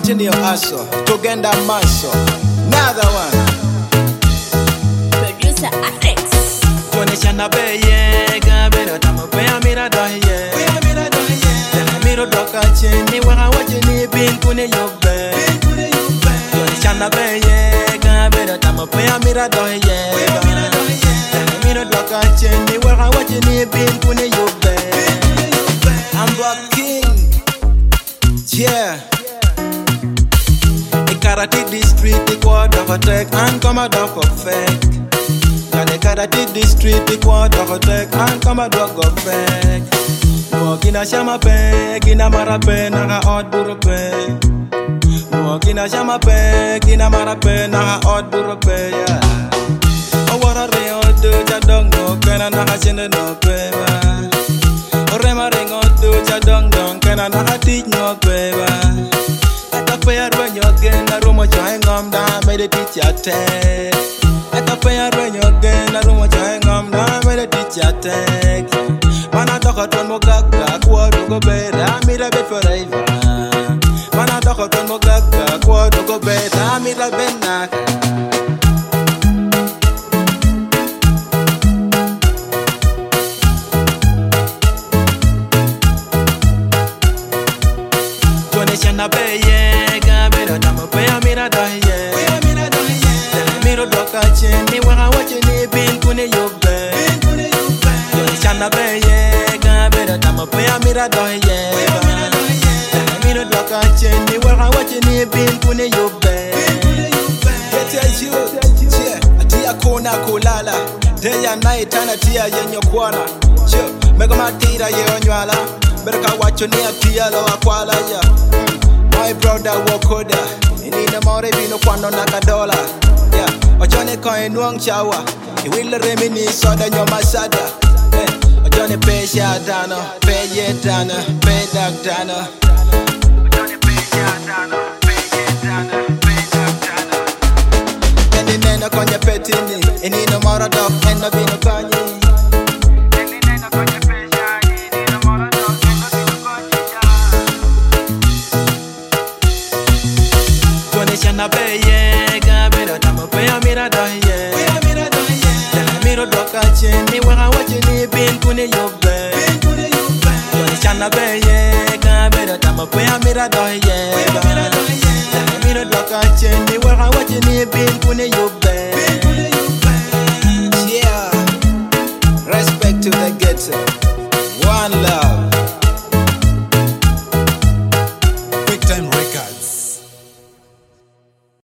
continue hustle, tugenda maso. Another one. Producer Alex. Koneshana beye gabero tamo bea mira doye. Tena miro doka chini waka wachini bin kune yobe. Koneshana beye gabero tamo bea mira doye. Tena miro doka chini waka wachini bin kune yobe. I'm back king. Yeah. Karate district, the quad of attack and commodore for fake. The Karate district, the quad of attack and commodore for fake. Walking a shama peg in a marape, naga odd burupe. Walking a shama peg in a marape, naga odd burupe. Oh, what a real do, Jadong, no, can I not send no paper? Or am I ring or do, Jadong, can I not teach no paper? When you get a room of trying on down, made a teacher take. At the fair when you get a room of trying on down, made a teacher take. Man, I talk at one more gaga, quad go bed, I made a bed forever. Man, I talk at one more gaga, quad go bed, I made a bed naka. Koneshana beye gabero tamo bea mira doye. Tena miro doka chini waka wachini bin kune yobe. Koneshana beye gabero tamo bea mira doye. Tena miro doka chini waka wachini bin kune yobe. Get you, yeah. Atia kona kulala. Day and night, and atia yenyo kwana. Sure, mega matira ye onywala. Berka wacho ni atia lo akwala ya. My brother wokoda. Inina more bino kwano nakadola. Yeah, ochone koe nuang chawa. Iwile remini soda nyoma sada. Ochone pesha dano, peye dano, pedak dano. Ochone pesha dano, peye dano, pedak dano. Eni nena konye petini, eni no mora dok, ena bino konye. Eni nena konye pesha, eni no mora dok, ena bino konye ya. Koneshana beye gabero tamo bea mira doye. Tena miro doka chini waka wachini bin kune yobe. Koneshana beye gabero tamo bea mira doye. Tena miro doka chini waka wachini bin kune yobe. Yeah, respect to the ghetto. One love.